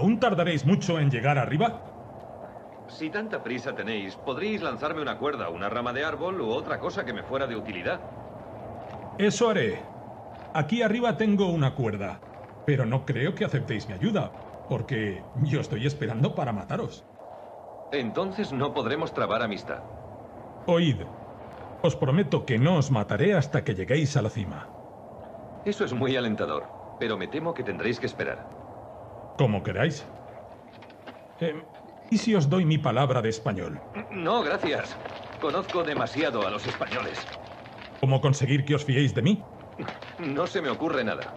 ¿Aún tardaréis mucho en llegar arriba? Si tanta prisa tenéis, podríais lanzarme una cuerda, una rama de árbol u otra cosa que me fuera de utilidad. Eso haré. Aquí arriba tengo una cuerda, pero no creo que aceptéis mi ayuda, porque yo estoy esperando para mataros. Entonces no podremos trabar amistad. Oíd, os prometo que no os mataré hasta que lleguéis a la cima. Eso es muy alentador, pero me temo que tendréis que esperar. Como queráis. ¿Y si os doy mi palabra de español? No, gracias. Conozco demasiado a los españoles. ¿Cómo conseguir que os fiéis de mí? No se me ocurre nada.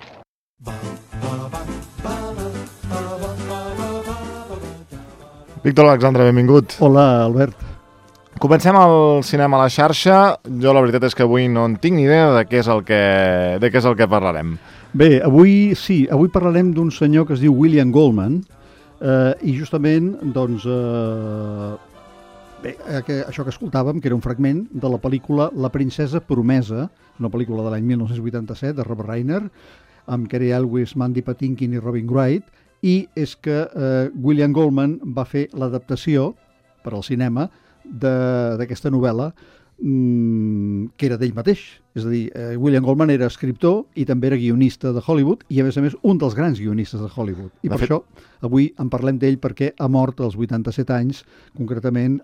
Víctor Alexandre, benvingut. Hola, Albert. Comencem el cinema a la xarxa. Jo la veritat és que avui no en tinc ni idea de què és el que parlarem. Bé, avui parlarem d'un senyor que es diu William Goldman i justament, doncs, això que escoltàvem, que era un fragment de la pel·lícula La princesa promesa, una pel·lícula de l'any 1987 de Robert Reiner, amb Cary Elwes, Mandy Patinkin i Robin Wright, i és que William Goldman va fer l'adaptació per al cinema d'aquesta novel·la que era d'ell mateix. És a dir, William Goldman era escriptor i també era guionista de Hollywood i, a més, un dels grans guionistes de Hollywood. I per això avui en parlem d'ell perquè ha mort als 87 anys, concretament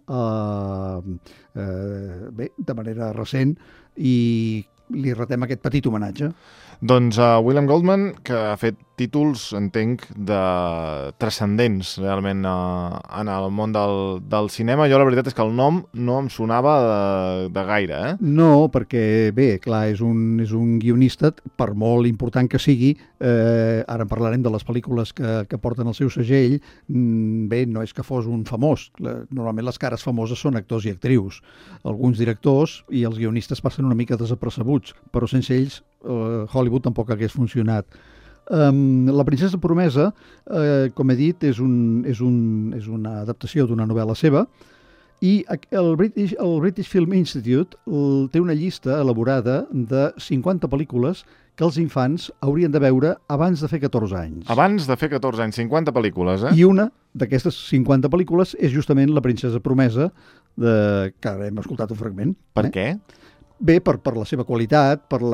de manera recent, i li retem aquest petit homenatge. Doncs William Goldman, que ha fet títols, entenc, transcendents realment en el món del cinema. Jo la veritat és que el nom no em sonava de gaire, eh? No, perquè, bé, clar, és un guionista, per molt important que sigui, ara en parlarem de les pel·lícules que porten el seu segell, bé, no és que fos un famós. Normalment les cares famoses són actors i actrius. Alguns directors i els guionistes passen una mica desapercebuts, però sense ells Hollywood tampoc hagués funcionat. La princesa promesa, com he dit, és una adaptació d'una novel·la seva, i el British Film Institute té una llista elaborada de 50 pel·lícules que els infants haurien de veure abans de fer 14 anys. Abans de fer 14 anys, 50 pel·lícules, eh? I una d'aquestes 50 pel·lícules és justament La princesa promesa, que ara hem escoltat un fragment. Per què? Bé, per la seva qualitat, per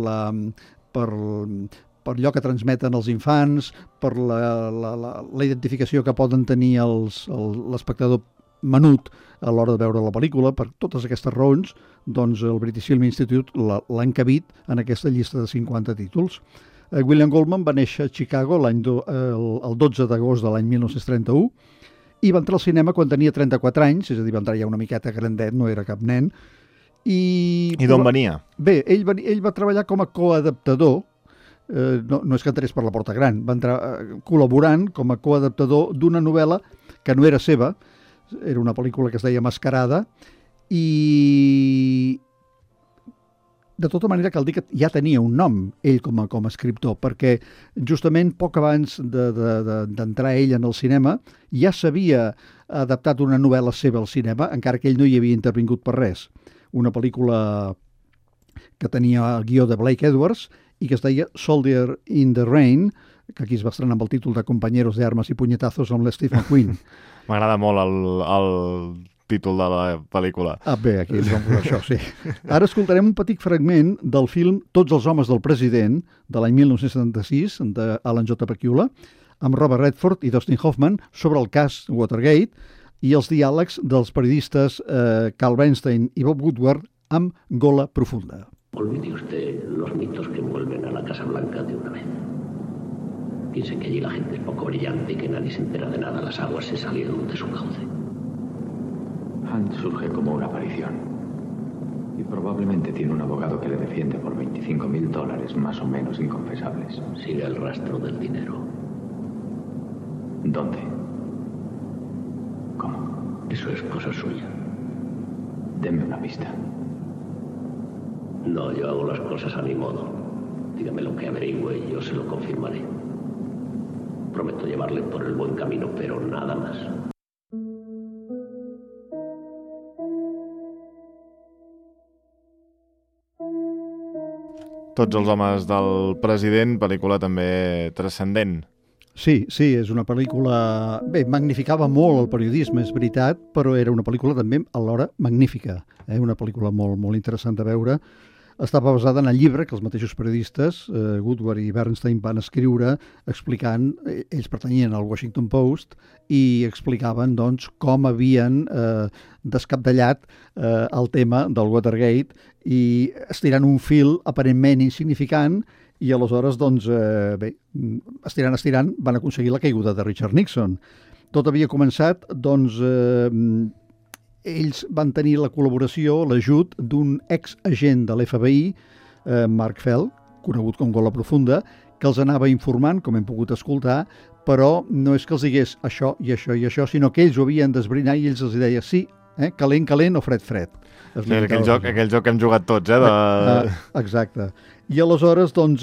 allò que transmeten els infants, per la identificació que poden tenir l'espectador menut a l'hora de veure la pel·lícula. Per totes aquestes raons, doncs el British Film Institute l'ha encabit en aquesta llista de 50 títols. William Goldman va néixer a Chicago el 12 d'agost de l'any 1931 i va entrar al cinema quan tenia 34 anys, és a dir, va entrar ja una miqueta grandet, no era cap nen. I d'on venia? Bé, ell va treballar com a coadaptador, no és que entrés per la porta gran, va entrar col·laborant com a coadaptador d'una novel·la que no era seva, era una pel·lícula que es deia Mascarada, i de tota manera cal dir que ja tenia un nom, ell com a escriptor, perquè justament poc abans d'entrar ell en el cinema ja s'havia adaptat una novel·la seva al cinema, encara que ell no hi havia intervingut per res. Una pel·lícula que tenia el guió de Blake Edwards i que es deia Soldier in the Rain, que aquí es va estrenar amb el títol de Compañeros de Armas y Puñetazos amb l'Steve McQueen. M'agrada molt el títol de la pel·lícula. Bé, aquí ens vam posar això, sí. Ara escoltarem un petit fragment del film Tots els homes del president, de l'any 1976, d'Alan J. Pakula, amb Robert Redford i Dustin Hoffman, sobre el cas Watergate, i els diàlegs dels periodistes Carl Bernstein y Bob Woodward amb Gola Profunda. Olvide usted los mitos que envuelven a la Casa Blanca de una vez. Piense que allí la gente es poco brillante y que nadie se entera de nada. Las aguas se salieron de su cauce. Hunt surge como una aparición. Y probablemente tiene un abogado que le defiende por $25,000 más o menos inconfesables. Sigue el rastro del dinero. ¿Dónde? ¿Cómo? Eso es cosa suya. Deme una pista. No, yo hago las cosas a mi modo. Dígame lo que averigüe y yo se lo confirmaré. Prometo llevarle por el buen camino, pero nada más. Tots els homes del president, pel·lícula també transcendent. Sí, és una pel·lícula... Bé, magnificava molt el periodisme, és veritat, però era una pel·lícula també alhora magnífica. Una pel·lícula molt, molt interessant de veure. Estava basada en el llibre que els mateixos periodistes, Woodward i Bernstein, van escriure explicant, ells pertanyien al Washington Post, i explicaven doncs, com havien descapdallat el tema del Watergate i estirant un fil aparentment insignificant i aleshores, doncs, estirant, van aconseguir la caiguda de Richard Nixon. Tot havia començat, doncs, ells van tenir la col·laboració, l'ajut d'un ex-agent de l'FBI, Mark Fell, conegut com Gola Profunda, que els anava informant, com hem pogut escoltar, però no és que els digués això i això i això, sinó que ells ho havien d'esbrinar i ells els deia sí, calent, calent o fred, fred. Sí, aquell joc que hem jugat tots, Exacte. I aleshores, doncs,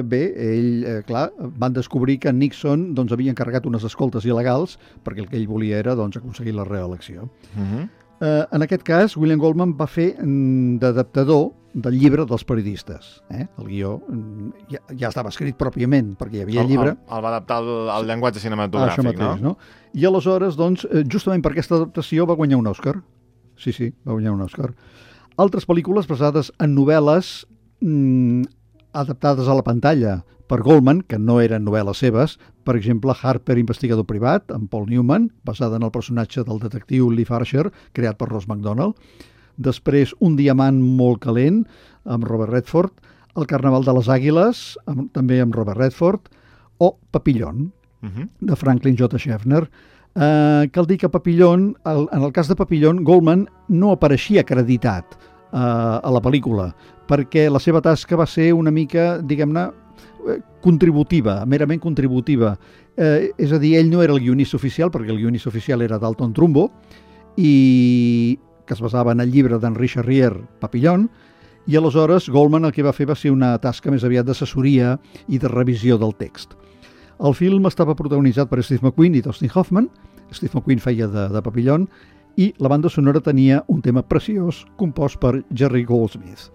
van descobrir que Nixon doncs, havia encarregat unes escoltes il·legals perquè el que ell volia era doncs, aconseguir la reelecció. En aquest cas, William Goldman va fer d'adaptador del llibre dels periodistes. El guió ja estava escrit pròpiament, perquè hi havia el llibre. El va adaptar al llenguatge cinematogràfic, mateix, no? I aleshores, doncs, justament per aquesta adaptació va guanyar un Òscar. Sí, va guanyar un Òscar. Altres pel·lícules basades en novel·les adaptades a la pantalla per Goldman, que no eren novel·les seves, per exemple, Harper, investigador privat, amb Paul Newman, basada en el personatge del detectiu Liv Archer, creat per Ross MacDonald. Després, Un diamant molt calent, amb Robert Redford. El carnaval de les àguiles, també amb Robert Redford. O Papillon, de Franklin J. Schaffner. Cal dir que Papillon, en el cas de Papillon, Goldman no apareixia acreditat a la pel·lícula, perquè la seva tasca va ser una mica, diguem-ne, contributiva, merament contributiva. És a dir, ell no era el guionista oficial, perquè el guionista oficial era Dalton Trumbo, i que es basava en el llibre d'Henri Charrier, Papillon, i aleshores Goldman el que va fer va ser una tasca més aviat d'assessoria i de revisió del text. El film estava protagonitzat per Steve McQueen i Dustin Hoffman. Steve McQueen feia de Papillon, i la banda sonora tenia un tema preciós compost per Jerry Goldsmith.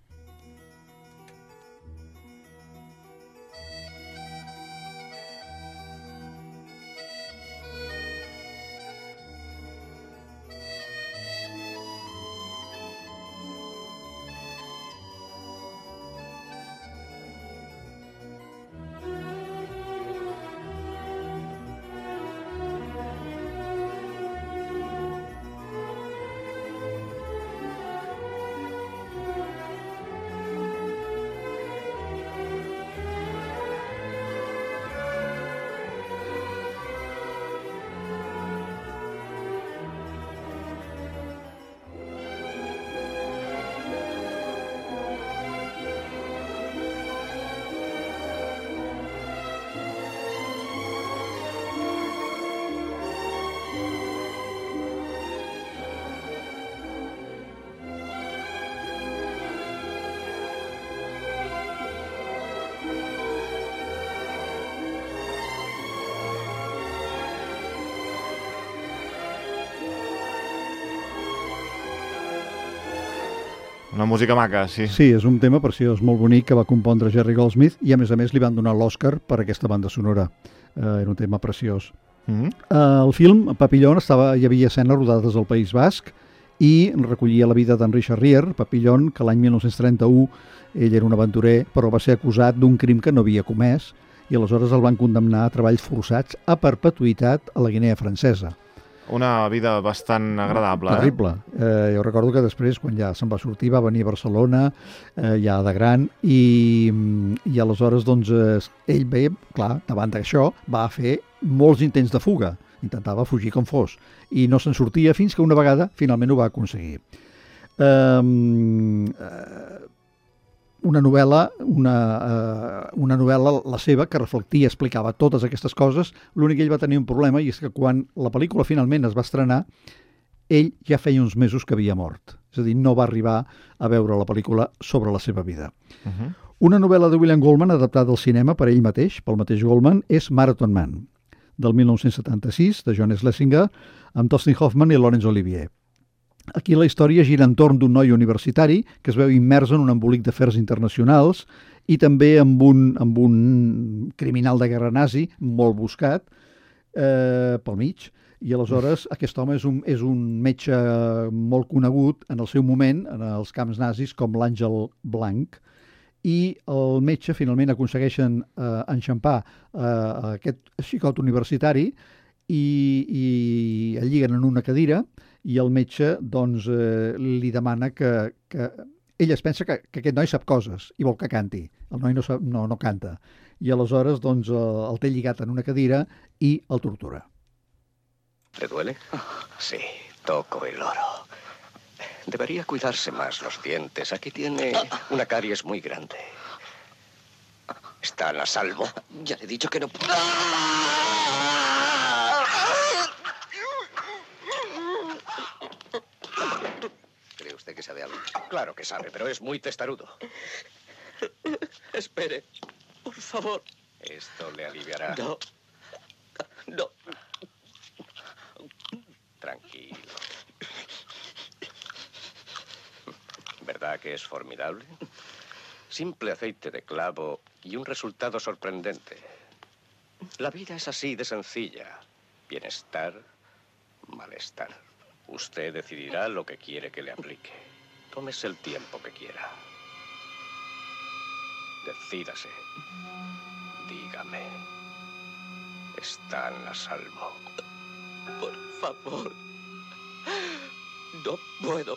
Una música maca, sí. Sí, és un tema preciós, molt bonic, que va compondre Jerry Goldsmith, i a més li van donar l'Oscar per aquesta banda sonora. Era un tema preciós. El film, Papillon, hi havia escenes rodades al País Basc i recollia la vida d'Henri Charrier, Papillon, que l'any 1931 ell era un aventurer, però va ser acusat d'un crim que no havia comès, i aleshores el van condemnar a treballs forçats a perpetuïtat a la Guinea Francesa. Una vida bastant agradable. Terrible. Jo recordo que després, quan ja se'n va sortir, va venir a Barcelona, ja de gran, i aleshores, doncs, ell bé, clar, davant d'això, va fer molts intents de fuga. Intentava fugir com fos. I no se'n sortia fins que una vegada finalment ho va aconseguir. Una novel·la, la seva, que reflectia, explicava totes aquestes coses. L'únic que ell va tenir un problema, i és que quan la pel·lícula finalment es va estrenar, ell ja feia uns mesos que havia mort. És a dir, no va arribar a veure la pel·lícula sobre la seva vida. Una novel·la de William Goldman adaptada al cinema per ell mateix, pel mateix Goldman, és Marathon Man, del 1976, de John Schlesinger, amb Dustin Hoffman i Laurence Olivier. Aquí la història gira entorn d'un noi universitari que es veu immers en un embolic d'afers internacionals i també amb un criminal de guerra nazi molt buscat pel mig. I aleshores aquest home és un metge molt conegut en el seu moment en els camps nazis com l'Àngel Blanc, i el metge finalment aconsegueixen enxampar aquest xicot universitari i el lliguen en una cadira i el metge doncs, li demana que ell es pensa que aquest noi sap coses i vol que canti. El noi no canta. I aleshores doncs, el té lligat en una cadira i el tortura. ¿Le duele? Sí, toco el oro. Debería cuidarse más los dientes. Aquí tiene una caries muy grande. ¿Están a salvo? Ya le he dicho que no puedo. ¿Cree usted que sabe algo? Claro que sabe, pero es muy testarudo. Espere, por favor. Esto le aliviará. No. Tranquilo. ¿Verdad que es formidable? Simple aceite de clavo y un resultado sorprendente. La vida es así de sencilla. Bienestar, malestar. Usted decidirá lo que quiere que le aplique. Tómese el tiempo que quiera. Decídase. Dígame. Están a salvo. Por favor. No puedo.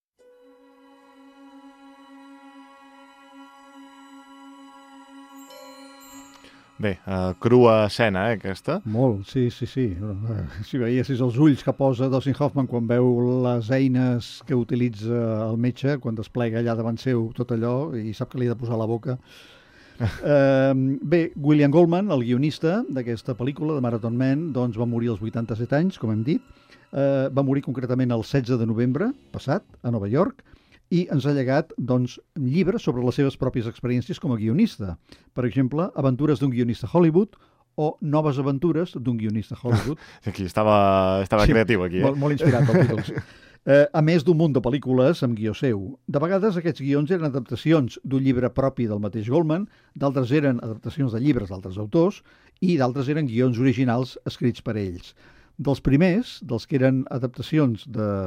Bé, crua escena, aquesta. Molt, sí. Si veiessis els ulls que posa Dustin Hoffman quan veu les eines que utilitza el metge, quan desplega allà davant seu tot allò i sap que li ha de posar a la boca. Bé, William Goldman, el guionista d'aquesta pel·lícula de Marathon Man, doncs va morir als 87 anys, com hem dit. Va morir concretament el 16 de novembre passat, a Nova York, i ens ha llegat doncs, llibres sobre les seves pròpies experiències com a guionista. Per exemple, Aventures d'un guionista Hollywood o Noves aventures d'un guionista Hollywood. Aquí estava creatiu, aquí. Molt inspirat pel títols. A més d'un munt de pel·lícules amb guió seu. De vegades aquests guions eren adaptacions d'un llibre propi del mateix Goldman, d'altres eren adaptacions de llibres d'altres autors i d'altres eren guions originals escrits per ells. Dels primers, dels que eren adaptacions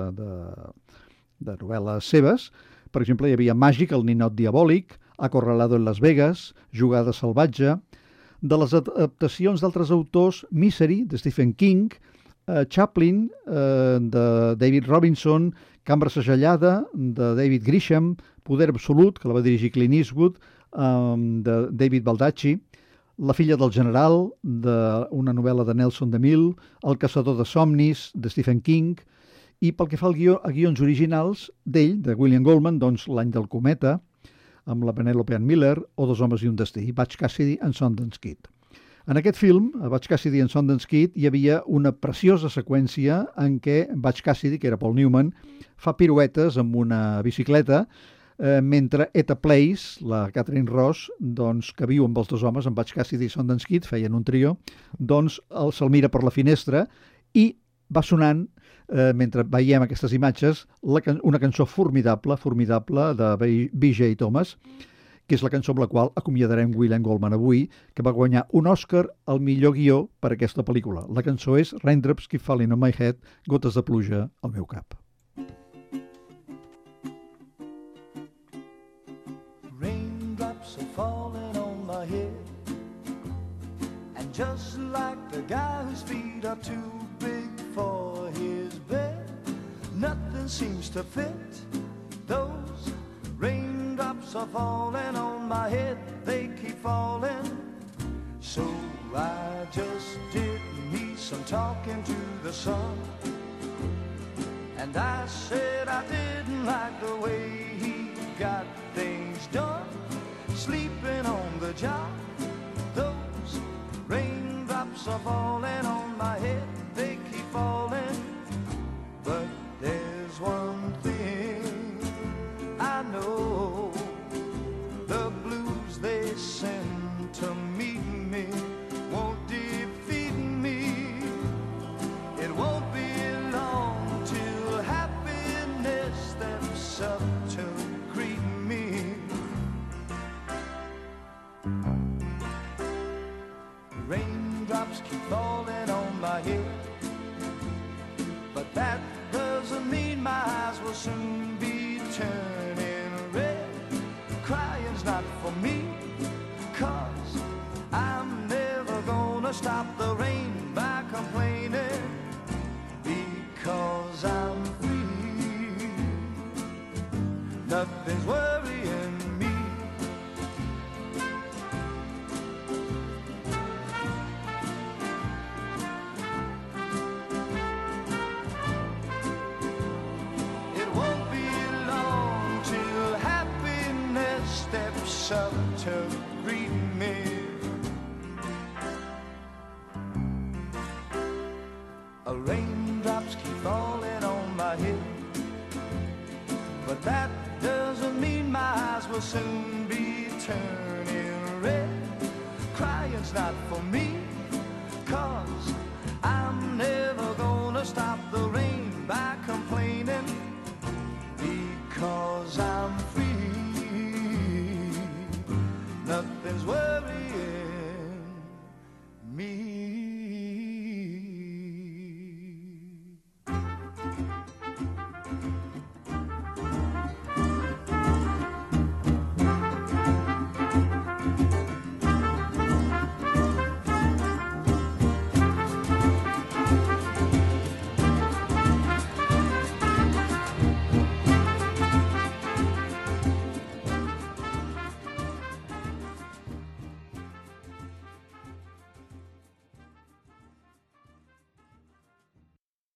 de novel·les seves, per exemple, hi havia Màgic, el ninot diabòlic, Acorralado en Las Vegas, Jugada salvatge. De les adaptacions d'altres autors, Misery, de Stephen King, Chaplin, de David Robinson, Cambra segellada, de David Grisham, Poder absolut, que la va dirigir Clint Eastwood, de David Baldacci, La filla del general, una novel·la de Nelson DeMille, El caçador de somnis, de Stephen King, i pel que fa a guions originals d'ell, de William Goldman, doncs L'any del cometa, amb la Penelope Ann Miller, o Dos homes i un destí, Butch Cassidy and Sundance Kid. En aquest film, a Butch Cassidy and Sundance Kid, hi havia una preciosa seqüència en què Butch Cassidy, que era Paul Newman, fa piruetes amb una bicicleta, mentre Etta Place, la Catherine Ross, doncs, que viu amb els dos homes, amb Butch Cassidy i Sundance Kid, feien un trio, doncs se'l mira per la finestra i va sonant, mentre veiem aquestes imatges, una cançó formidable de B.J. Thomas, que és la cançó amb la qual acomiadarem William Goldman avui, que va guanyar un Oscar al millor guió per aquesta pel·lícula. La cançó és Raindrops Keep Falling on My Head, gotes de pluja al meu cap. Raindrops are falling on my head, and just like the guy whose feet are too big for his bed, nothing seems to fit. Those raindrops are falling on my head, they keep falling. So I just did me some talking to the sun, and I said I didn't like the way he got things done, sleeping on the job. Those raindrops are falling on my head, they keep falling. But there's one thing I know, the blues they send to meet me won't defeat me. It won't be long till happiness steps up to greet me. raindrops keep falling on my head, but that doesn't mean my eyes will soon be turning red. Crying's not for me, 'cause I'm never gonna stop the rain by complaining, because I'm free. Nothing's worrying me. It won't be long till happiness steps up to greet me. Raindrops keep falling on my head, but that doesn't mean my eyes will soon be turned